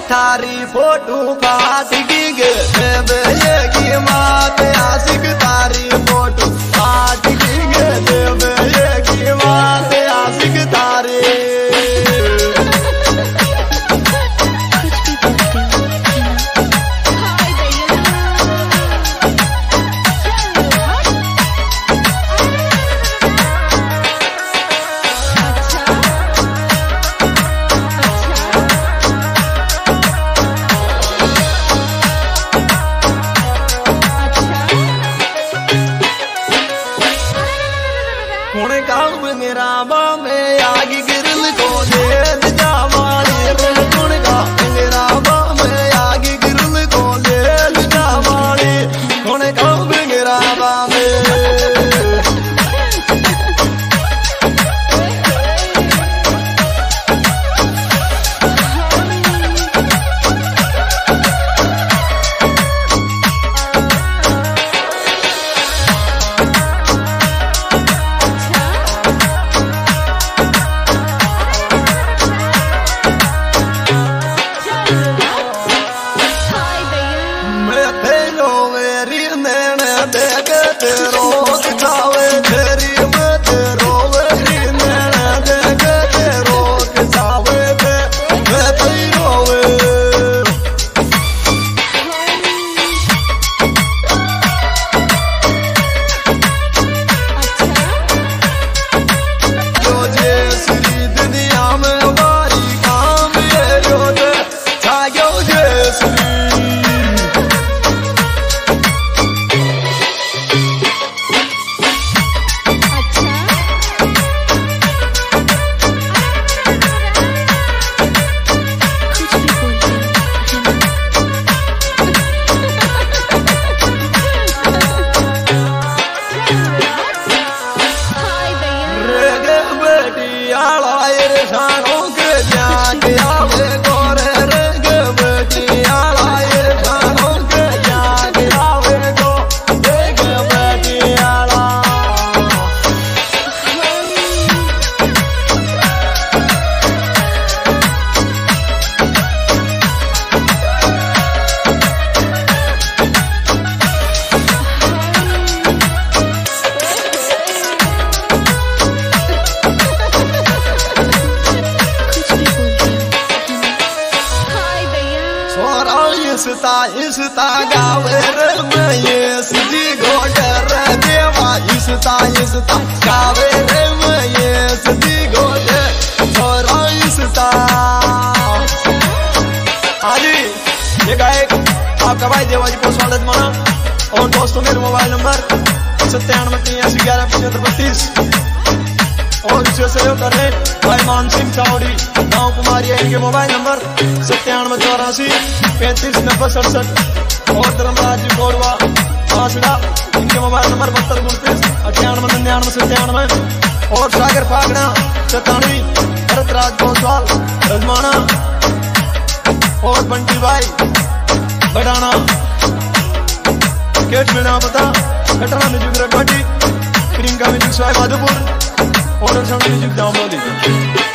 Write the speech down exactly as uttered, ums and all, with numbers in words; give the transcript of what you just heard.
थारी फोटो फाट गे देवे की मात आशिक तारी फोटो फाट गे देवे की मात आशिक तारी। काम मेरा बामे आगे गिरल को ले जावाले गुण का मेरा बामे आगे गिरल को ले जावाले गुण काम मेरा बामे रोक जावे तेरी मत रोवे नैना देख ते रोक जावे ते मैं तेरी रोवे जो जे श्री दुनिया में हमारी काम ये जो दे छायो जे श्री इसता इसता गावे रे मैं ये सीधी गोडर देवा इसता इसता गावे रे मैं ये सीधी गोडर छोरा इसता। हाजी ये गायक आपका भाई देवाजी पोस्वाल माना और दोस्तों मेरे मोबाइल नंबर सत्तानवे तिरासी ग्यारह पचहत्तर बत्तीस और इसे सहयोग कर रहे भाई मान सिंह चावड़ी गाँव कुमारी इनके मोबाइल नंबर सत्तानवे चौरासी पैंतीस नब्बे सड़सठ और धर्मराज जी गोरवा आसड़ा इनके मोबाइल नंबर बहत्तर उनतीस अठानवे निन्यानवे सत्तानवे और सागर फागड़ा सतानवी भरत राज पोस्वाल रजमाना और बंटी भाई बढ़ाना केट बिना पता घटना म्यूजिक रखवाटी प्रियंका म्यूजिक स्वाई माधोपुर और म्यूजिक जाम।